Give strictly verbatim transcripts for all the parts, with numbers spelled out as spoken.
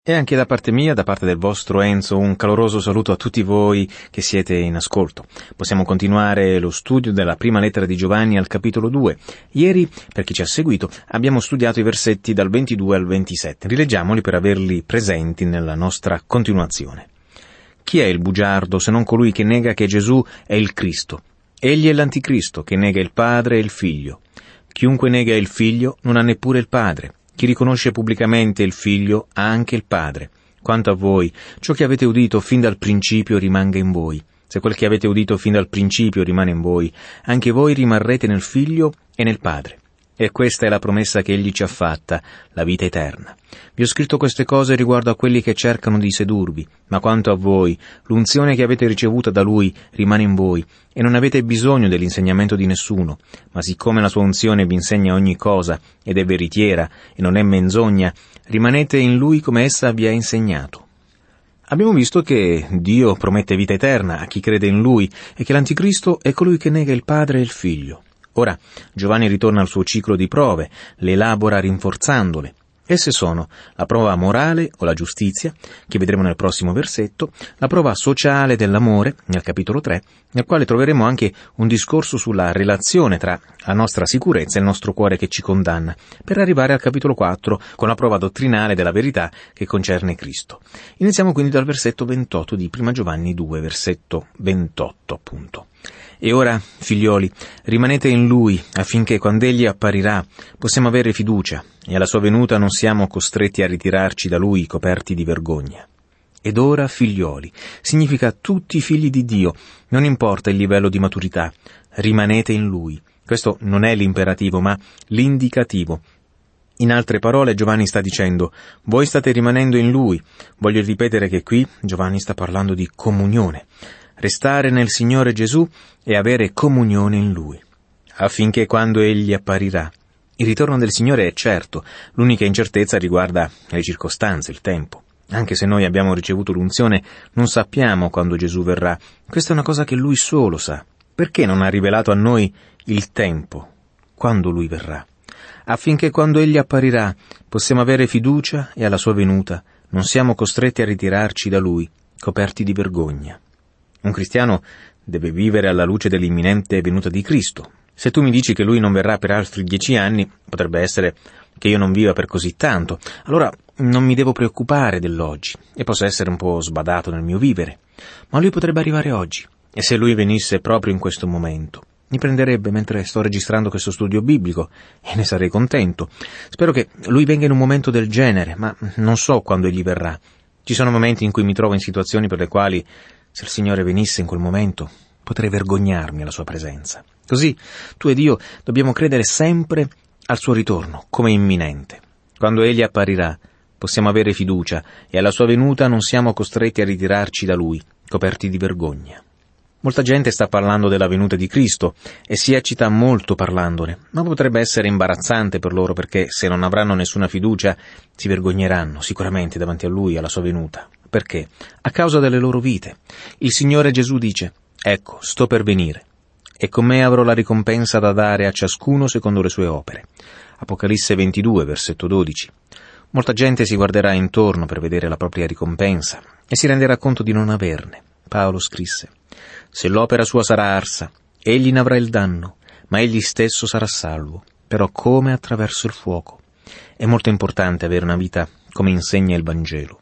E anche da parte mia, da parte del vostro Enzo, un caloroso saluto a tutti voi che siete in ascolto. Possiamo continuare lo studio della prima lettera di Giovanni al capitolo due. Ieri, per chi ci ha seguito, abbiamo studiato i versetti dal ventidue al ventisette. Rileggiamoli per averli presenti nella nostra continuazione. Chi è il bugiardo se non colui che nega che Gesù è il Cristo? Egli è l'anticristo che nega il Padre e il Figlio. Chiunque nega il Figlio non ha neppure il Padre. Chi riconosce pubblicamente il Figlio ha anche il Padre. Quanto a voi, ciò che avete udito fin dal principio rimanga in voi. Se quel che avete udito fin dal principio rimane in voi, anche voi rimarrete nel Figlio e nel Padre. E questa è la promessa che Egli ci ha fatta, la vita eterna. Vi ho scritto queste cose riguardo a quelli che cercano di sedurvi, ma quanto a voi, l'unzione che avete ricevuta da Lui rimane in voi, e non avete bisogno dell'insegnamento di nessuno, ma siccome la sua unzione vi insegna ogni cosa, ed è veritiera, e non è menzogna, rimanete in Lui come essa vi ha insegnato. Abbiamo visto che Dio promette vita eterna a chi crede in Lui, e che l'anticristo è colui che nega il Padre e il Figlio. Ora, Giovanni ritorna al suo ciclo di prove, le elabora rinforzandole. Esse sono la prova morale o la giustizia, che vedremo nel prossimo versetto, la prova sociale dell'amore, nel capitolo tre, nel quale troveremo anche un discorso sulla relazione tra la nostra sicurezza e il nostro cuore che ci condanna, per arrivare al capitolo quattro con la prova dottrinale della verità che concerne Cristo. Iniziamo quindi dal versetto ventotto di prima Giovanni due, versetto ventotto appunto. E ora, figlioli, rimanete in Lui, affinché quando Egli apparirà possiamo avere fiducia, e alla sua venuta non siamo costretti a ritirarci da Lui coperti di vergogna. Ed ora, figlioli, significa tutti figli di Dio, non importa il livello di maturità, rimanete in Lui. Questo non è l'imperativo, ma l'indicativo. In altre parole, Giovanni sta dicendo, voi state rimanendo in Lui. Voglio ripetere che qui Giovanni sta parlando di comunione. Restare nel Signore Gesù e avere comunione in Lui, affinché quando Egli apparirà. Il ritorno del Signore è certo, l'unica incertezza riguarda le circostanze, il tempo. Anche se noi abbiamo ricevuto l'unzione, non sappiamo quando Gesù verrà. Questa è una cosa che Lui solo sa. Perché non ha rivelato a noi il tempo, quando Lui verrà? Affinché quando Egli apparirà possiamo avere fiducia e alla sua venuta non siamo costretti a ritirarci da Lui, coperti di vergogna. Un cristiano deve vivere alla luce dell'imminente venuta di Cristo. Se tu mi dici che Lui non verrà per altri dieci anni, potrebbe essere che io non viva per così tanto. Allora non mi devo preoccupare dell'oggi e posso essere un po' sbadato nel mio vivere. Ma Lui potrebbe arrivare oggi. E se Lui venisse proprio in questo momento, mi prenderebbe mentre sto registrando questo studio biblico e ne sarei contento. Spero che Lui venga in un momento del genere, ma non so quando Egli verrà. Ci sono momenti in cui mi trovo in situazioni per le quali, se il Signore venisse in quel momento, potrei vergognarmi alla sua presenza. Così, tu ed io dobbiamo credere sempre al suo ritorno, come imminente. Quando Egli apparirà, possiamo avere fiducia e alla sua venuta non siamo costretti a ritirarci da Lui, coperti di vergogna. Molta gente sta parlando della venuta di Cristo e si eccita molto parlandone, ma potrebbe essere imbarazzante per loro perché se non avranno nessuna fiducia si vergogneranno sicuramente davanti a Lui, alla sua venuta. Perché? A causa delle loro vite. Il Signore Gesù dice, ecco, sto per venire, e con me avrò la ricompensa da dare a ciascuno secondo le sue opere. Apocalisse ventidue, versetto dodici. Molta gente si guarderà intorno per vedere la propria ricompensa e si renderà conto di non averne. Paolo scrisse, se l'opera sua sarà arsa, egli ne avrà il danno, ma egli stesso sarà salvo, però come attraverso il fuoco. È molto importante avere una vita come insegna il Vangelo.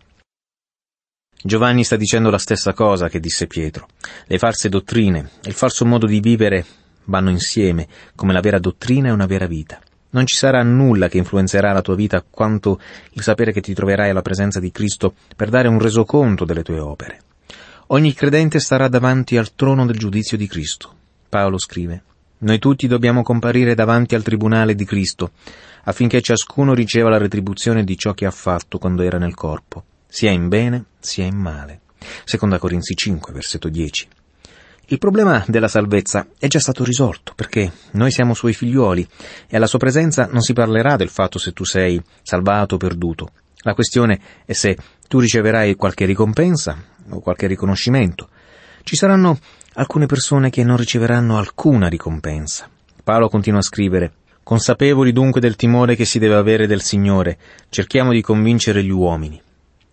Giovanni sta dicendo la stessa cosa che disse Pietro. Le false dottrine e il falso modo di vivere vanno insieme, come la vera dottrina e una vera vita. Non ci sarà nulla che influenzerà la tua vita quanto il sapere che ti troverai alla presenza di Cristo per dare un resoconto delle tue opere. Ogni credente starà davanti al trono del giudizio di Cristo. Paolo scrive, noi tutti dobbiamo comparire davanti al tribunale di Cristo, affinché ciascuno riceva la retribuzione di ciò che ha fatto quando era nel corpo, sia in bene, sia in male. Seconda Corinzi cinque, versetto dieci. Il problema della salvezza è già stato risolto, perché noi siamo Suoi figliuoli, e alla Sua presenza non si parlerà del fatto se tu sei salvato o perduto. La questione è se tu riceverai qualche ricompensa o qualche riconoscimento. Ci saranno alcune persone che non riceveranno alcuna ricompensa. Paolo continua a scrivere, consapevoli dunque del timore che si deve avere del Signore, cerchiamo di convincere gli uomini.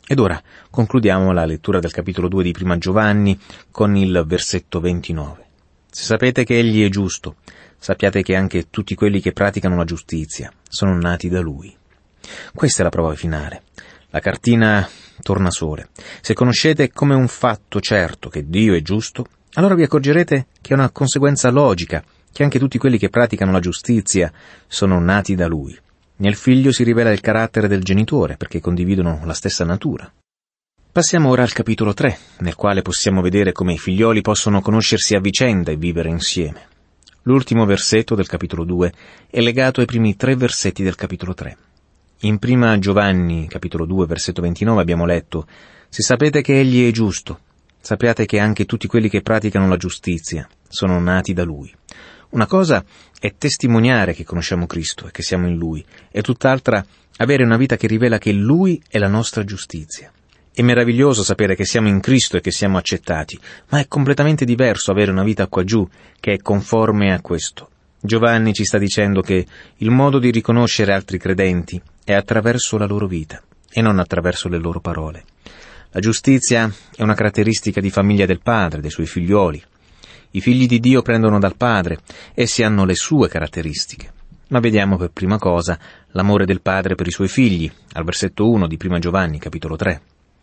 Ed ora concludiamo la lettura del capitolo due di Prima Giovanni con il versetto ventinove. Se sapete che Egli è giusto, sappiate che anche tutti quelli che praticano la giustizia sono nati da Lui. Questa è la prova finale. La cartina tornasole. Se conoscete come un fatto certo che Dio è giusto, allora vi accorgerete che è una conseguenza logica che anche tutti quelli che praticano la giustizia sono nati da Lui. Nel figlio si rivela il carattere del genitore, perché condividono la stessa natura. Passiamo ora al capitolo tre, nel quale possiamo vedere come i figlioli possono conoscersi a vicenda e vivere insieme. L'ultimo versetto del capitolo due è legato ai primi tre versetti del capitolo tre. In Prima Giovanni, capitolo due, versetto ventinove, abbiamo letto: «Se sapete che Egli è giusto, sappiate che anche tutti quelli che praticano la giustizia sono nati da Lui». Una cosa è testimoniare che conosciamo Cristo e che siamo in Lui, e tutt'altra avere una vita che rivela che Lui è la nostra giustizia. È meraviglioso sapere che siamo in Cristo e che siamo accettati, ma è completamente diverso avere una vita qua giù che è conforme a questo. Giovanni ci sta dicendo che il modo di riconoscere altri credenti è attraverso la loro vita e non attraverso le loro parole. La giustizia è una caratteristica di famiglia del Padre, dei Suoi figlioli. I figli di Dio prendono dal Padre, essi hanno le sue caratteristiche. Ma vediamo per prima cosa l'amore del Padre per i Suoi figli, al versetto uno di Prima Giovanni, capitolo tre.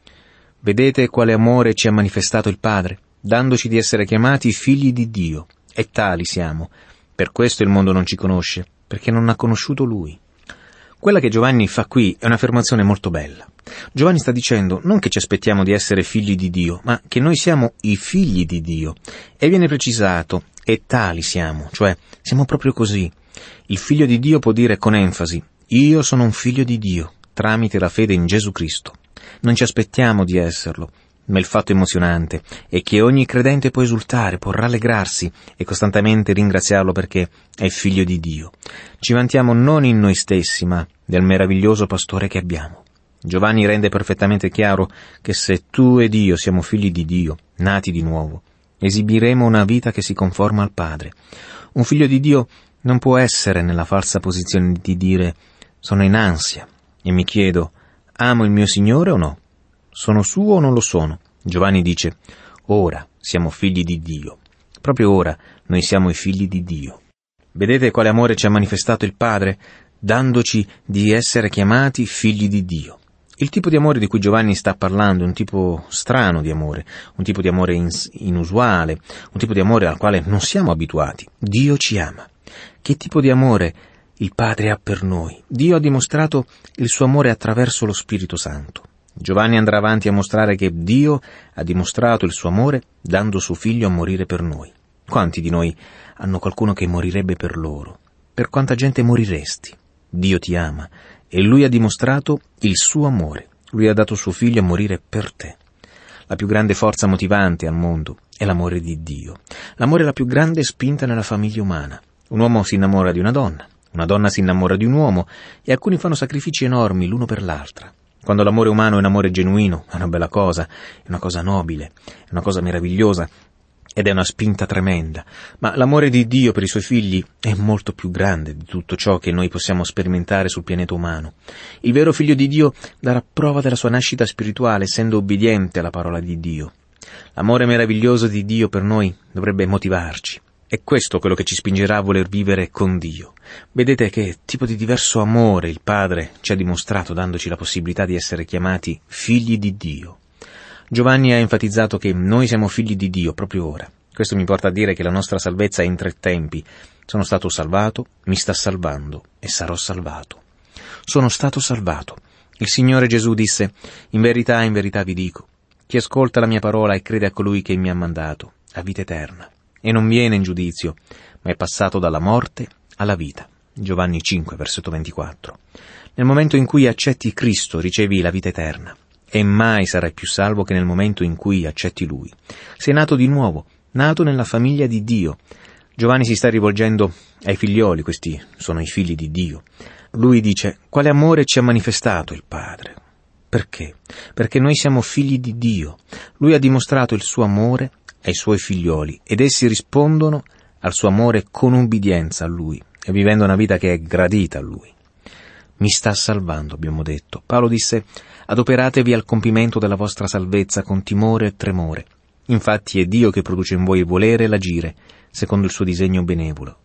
Vedete quale amore ci ha manifestato il Padre, dandoci di essere chiamati figli di Dio, e tali siamo. Per questo il mondo non ci conosce, perché non ha conosciuto Lui. Quella che Giovanni fa qui è un'affermazione molto bella. Giovanni sta dicendo non che ci aspettiamo di essere figli di Dio, ma che noi siamo i figli di Dio. E viene precisato, e tali siamo, cioè siamo proprio così. Il figlio di Dio può dire con enfasi: io sono un figlio di Dio, tramite la fede in Gesù Cristo. Non ci aspettiamo di esserlo, ma il fatto emozionante è che ogni credente può esultare, può rallegrarsi e costantemente ringraziarlo perché è figlio di Dio. Ci vantiamo non in noi stessi, ma del meraviglioso pastore che abbiamo. Giovanni rende perfettamente chiaro che se tu ed io siamo figli di Dio, nati di nuovo, esibiremo una vita che si conforma al Padre. Un figlio di Dio non può essere nella falsa posizione di dire: sono in ansia e mi chiedo, amo il mio Signore o no? Sono suo o non lo sono? Giovanni dice: ora siamo figli di Dio. Proprio ora noi siamo i figli di Dio. Vedete quale amore ci ha manifestato il Padre, dandoci di essere chiamati figli di Dio. Il tipo di amore di cui Giovanni sta parlando è un tipo strano di amore, un tipo di amore ins- inusuale, un tipo di amore al quale non siamo abituati. Dio ci ama. Che tipo di amore il Padre ha per noi? Dio ha dimostrato il suo amore attraverso lo Spirito Santo. Giovanni andrà avanti a mostrare che Dio ha dimostrato il suo amore dando suo figlio a morire per noi. Quanti di noi hanno qualcuno che morirebbe per loro? Per quanta gente moriresti? Dio ti ama e Lui ha dimostrato il suo amore. Lui ha dato suo figlio a morire per te. La più grande forza motivante al mondo è l'amore di Dio. L'amore è la più grande spinta nella famiglia umana. Un uomo si innamora di una donna, una donna si innamora di un uomo e alcuni fanno sacrifici enormi l'uno per l'altra. Quando l'amore umano è un amore genuino, è una bella cosa, è una cosa nobile, è una cosa meravigliosa ed è una spinta tremenda. Ma l'amore di Dio per i Suoi figli è molto più grande di tutto ciò che noi possiamo sperimentare sul pianeta umano. Il vero figlio di Dio darà prova della sua nascita spirituale essendo obbediente alla parola di Dio. L'amore meraviglioso di Dio per noi dovrebbe motivarci. È questo quello che ci spingerà a voler vivere con Dio. Vedete che tipo di diverso amore il Padre ci ha dimostrato dandoci la possibilità di essere chiamati figli di Dio. Giovanni ha enfatizzato che noi siamo figli di Dio proprio ora. Questo mi porta a dire che la nostra salvezza è in tre tempi. Sono stato salvato, mi sta salvando e sarò salvato. Sono stato salvato. Il Signore Gesù disse: in verità, in verità vi dico, chi ascolta la mia parola e crede a colui che mi ha mandato ha vita eterna. E non viene in giudizio, ma è passato dalla morte alla vita. Giovanni cinque, versetto ventiquattro. Nel momento in cui accetti Cristo ricevi la vita eterna, e mai sarai più salvo che nel momento in cui accetti Lui. Sei nato di nuovo, nato nella famiglia di Dio. Giovanni si sta rivolgendo ai figlioli, questi sono i figli di Dio. Lui dice: quale amore ci ha manifestato il Padre? Perché? Perché noi siamo figli di Dio. Lui ha dimostrato il suo amore ai Suoi figlioli ed essi rispondono al suo amore con ubbidienza a Lui e vivendo una vita che è gradita a Lui. Mi sta salvando, abbiamo detto. Paolo disse: adoperatevi al compimento della vostra salvezza con timore e tremore. Infatti è Dio che produce in voi il volere e l'agire, secondo il suo disegno benevolo.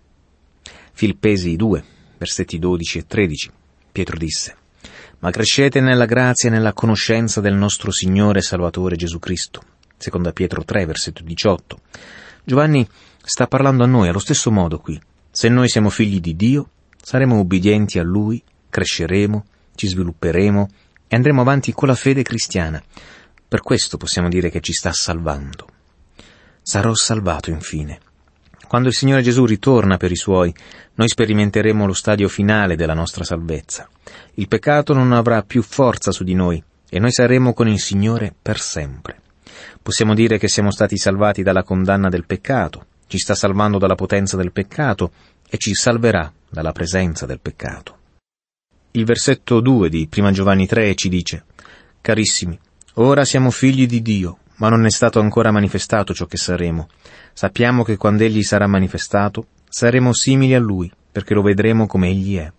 Filippesi due, versetti dodici e tredici. Pietro disse: ma crescete nella grazia e nella conoscenza del nostro Signore e Salvatore Gesù Cristo. Seconda Pietro tre, versetto diciotto. Giovanni sta parlando a noi allo stesso modo qui. Se noi siamo figli di Dio, saremo obbedienti a Lui, cresceremo, ci svilupperemo e andremo avanti con la fede cristiana. Per questo possiamo dire che ci sta salvando. Sarò salvato infine. Quando il Signore Gesù ritorna per i Suoi, noi sperimenteremo lo stadio finale della nostra salvezza. Il peccato non avrà più forza su di noi e noi saremo con il Signore per sempre. Possiamo dire che siamo stati salvati dalla condanna del peccato, ci sta salvando dalla potenza del peccato e ci salverà dalla presenza del peccato. Il versetto due di prima Giovanni tre ci dice: carissimi, ora siamo figli di Dio, ma non è stato ancora manifestato ciò che saremo. Sappiamo che quando Egli sarà manifestato, saremo simili a Lui, perché lo vedremo come Egli è.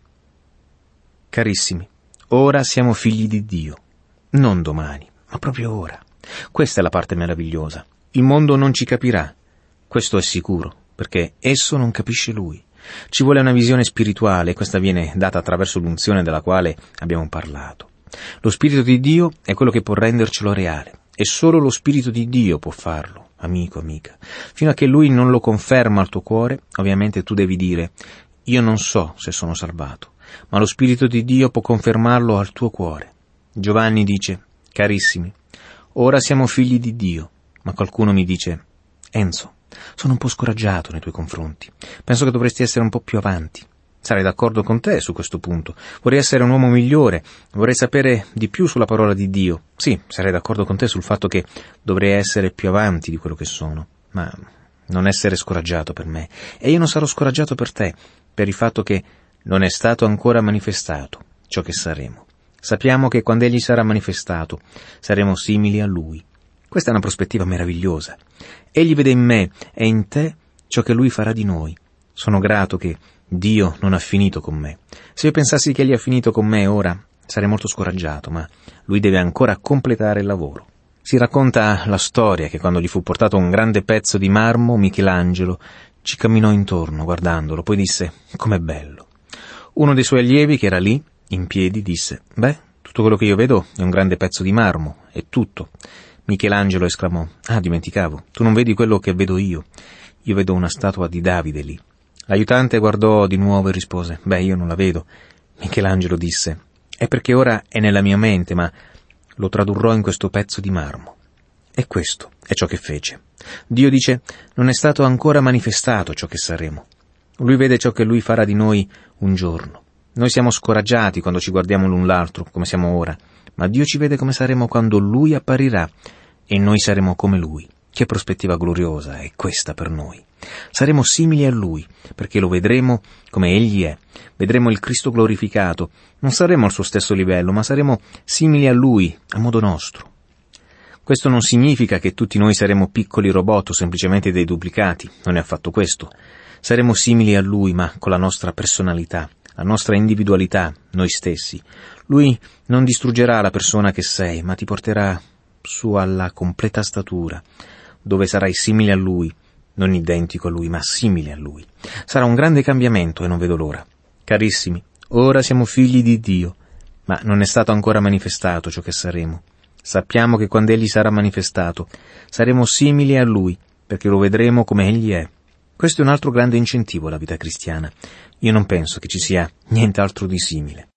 Carissimi, ora siamo figli di Dio. Non domani, ma proprio ora. Questa è la parte meravigliosa. Il mondo non ci capirà. Questo è sicuro, perché esso non capisce Lui. Ci vuole una visione spirituale, e questa viene data attraverso l'unzione della quale abbiamo parlato. Lo Spirito di Dio è quello che può rendercelo reale, e solo lo Spirito di Dio può farlo, amico, amica. Fino a che Lui non lo conferma al tuo cuore, ovviamente tu devi dire: io non so se sono salvato, ma lo Spirito di Dio può confermarlo al tuo cuore. Giovanni dice: carissimi, ora siamo figli di Dio, ma qualcuno mi dice: Enzo, sono un po' scoraggiato nei tuoi confronti. Penso che dovresti essere un po' più avanti. Sarei d'accordo con te su questo punto. Vorrei essere un uomo migliore, vorrei sapere di più sulla parola di Dio. Sì, sarei d'accordo con te sul fatto che dovrei essere più avanti di quello che sono, ma non essere scoraggiato per me. E io non sarò scoraggiato per te, per il fatto che non è stato ancora manifestato ciò che saremo. Sappiamo che quando Egli sarà manifestato, saremo simili a Lui. Questa è una prospettiva meravigliosa. Egli vede in me e in te ciò che Lui farà di noi. Sono grato che Dio non ha finito con me. Se io pensassi che Egli ha finito con me ora, sarei molto scoraggiato, ma Lui deve ancora completare il lavoro. Si racconta la storia che quando gli fu portato un grande pezzo di marmo, Michelangelo ci camminò intorno guardandolo, poi disse: com'è bello. Uno dei suoi allievi, che era lì, in piedi, disse: beh, tutto quello che io vedo è un grande pezzo di marmo, è tutto. Michelangelo esclamò: ah, dimenticavo, tu non vedi quello che vedo io. Io vedo una statua di Davide lì. L'aiutante guardò di nuovo e rispose: beh, io non la vedo. Michelangelo disse: è perché ora è nella mia mente, ma lo tradurrò in questo pezzo di marmo. E questo è ciò che fece. Dio dice: non è stato ancora manifestato ciò che saremo. Lui vede ciò che Lui farà di noi un giorno. Noi siamo scoraggiati quando ci guardiamo l'un l'altro, come siamo ora, ma Dio ci vede come saremo quando Lui apparirà, e noi saremo come Lui. Che prospettiva gloriosa è questa per noi. Saremo simili a Lui, perché lo vedremo come Egli è. Vedremo il Cristo glorificato. Non saremo al suo stesso livello, ma saremo simili a Lui, a modo nostro. Questo non significa che tutti noi saremo piccoli robot o semplicemente dei duplicati. Non è affatto questo. Saremo simili a Lui, ma con la nostra personalità, la nostra individualità, noi stessi. Lui non distruggerà la persona che sei, ma ti porterà su alla completa statura, dove sarai simile a Lui, non identico a Lui, ma simile a Lui. Sarà un grande cambiamento e non vedo l'ora. Carissimi, ora siamo figli di Dio, ma non è stato ancora manifestato ciò che saremo. Sappiamo che quando Egli sarà manifestato, saremo simili a Lui, perché lo vedremo come Egli è. Questo è un altro grande incentivo alla vita cristiana. Io non penso che ci sia nient'altro di simile.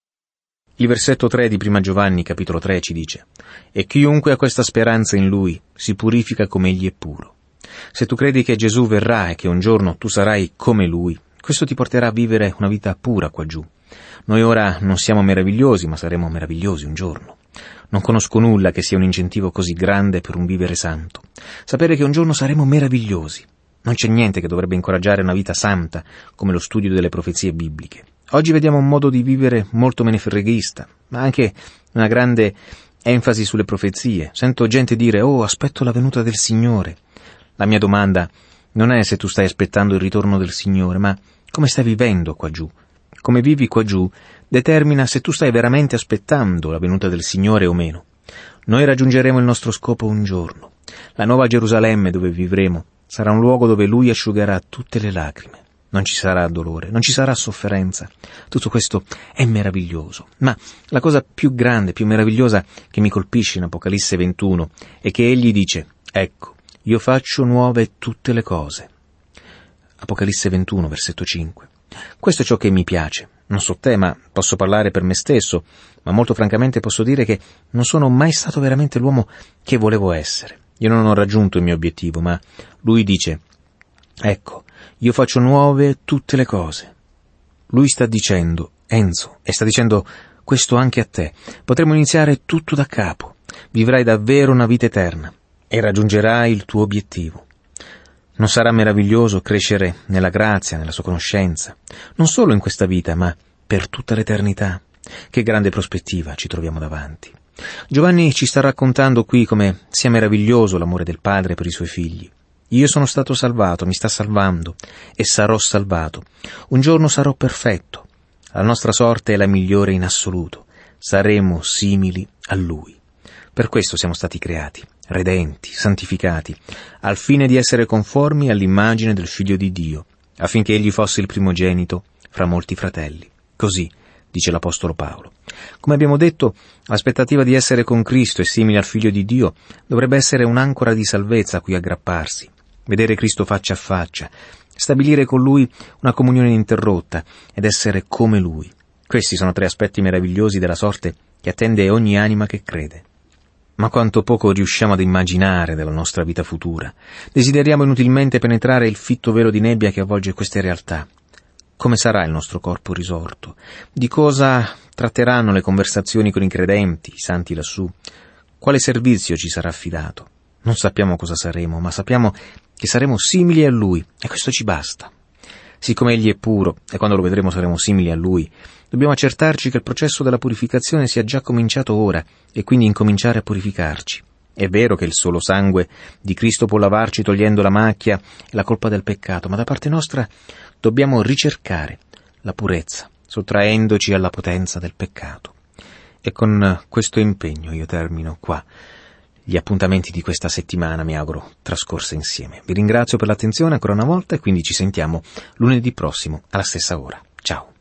Il versetto tre di prima Giovanni, capitolo tre, ci dice: e chiunque ha questa speranza in Lui si purifica come Egli è puro. Se tu credi che Gesù verrà e che un giorno tu sarai come Lui, questo ti porterà a vivere una vita pura qua giù. Noi ora non siamo meravigliosi, ma saremo meravigliosi un giorno. Non conosco nulla che sia un incentivo così grande per un vivere santo. Sapere che un giorno saremo meravigliosi. Non c'è niente che dovrebbe incoraggiare una vita santa come lo studio delle profezie bibliche. Oggi vediamo un modo di vivere molto menefreghista, ma anche una grande enfasi sulle profezie. Sento gente dire: oh, aspetto la venuta del Signore. La mia domanda non è se tu stai aspettando il ritorno del Signore, ma come stai vivendo qua giù. come vivi qua giù, determina se tu stai veramente aspettando la venuta del Signore o meno. Noi raggiungeremo il nostro scopo un giorno. La nuova Gerusalemme dove vivremo sarà un luogo dove Lui asciugherà tutte le lacrime. Non ci sarà dolore, non ci sarà sofferenza. Tutto questo è meraviglioso. Ma la cosa più grande, più meravigliosa che mi colpisce in Apocalisse ventuno è che Egli dice: ecco, io faccio nuove tutte le cose. Apocalisse ventuno, versetto cinque. Questo è ciò che mi piace. Non so te, ma posso parlare per me stesso, ma molto francamente posso dire che non sono mai stato veramente l'uomo che volevo essere. Io non ho raggiunto il mio obiettivo, ma Lui dice: ecco, io faccio nuove tutte le cose. Lui sta dicendo, Enzo, e sta dicendo questo anche a te. Potremo iniziare tutto da capo. Vivrai davvero una vita eterna e raggiungerai il tuo obiettivo. Non sarà meraviglioso crescere nella grazia, nella sua conoscenza, non solo in questa vita, ma per tutta l'eternità? Che grande prospettiva ci troviamo davanti. Giovanni ci sta raccontando qui come sia meraviglioso l'amore del Padre per i suoi figli. Io sono stato salvato, mi sta salvando e sarò salvato. Un giorno sarò perfetto. La nostra sorte è la migliore in assoluto. Saremo simili a Lui. Per questo siamo stati creati, redenti, santificati, al fine di essere conformi all'immagine del Figlio di Dio, affinché Egli fosse il primogenito fra molti fratelli. Così dice l'Apostolo Paolo. Come abbiamo detto, l'aspettativa di essere con Cristo e simile al Figlio di Dio dovrebbe essere un'ancora di salvezza a cui aggrapparsi, vedere Cristo faccia a faccia, stabilire con Lui una comunione ininterrotta ed essere come Lui. Questi sono tre aspetti meravigliosi della sorte che attende ogni anima che crede. Ma quanto poco riusciamo ad immaginare della nostra vita futura. Desideriamo inutilmente penetrare il fitto velo di nebbia che avvolge queste realtà. Come sarà il nostro corpo risorto? Di cosa tratteranno le conversazioni con i credenti, i santi lassù? Quale servizio ci sarà affidato? Non sappiamo cosa saremo, ma sappiamo che saremo simili a Lui, e questo ci basta. Siccome Egli è puro, e quando lo vedremo saremo simili a Lui, dobbiamo accertarci che il processo della purificazione sia già cominciato ora, e quindi incominciare a purificarci. È vero che il solo sangue di Cristo può lavarci togliendo la macchia e la colpa del peccato, ma da parte nostra dobbiamo ricercare la purezza, sottraendoci alla potenza del peccato. E con questo impegno io termino qua. Gli appuntamenti di questa settimana mi auguro trascorse insieme. Vi ringrazio per l'attenzione ancora una volta e quindi ci sentiamo lunedì prossimo alla stessa ora. Ciao.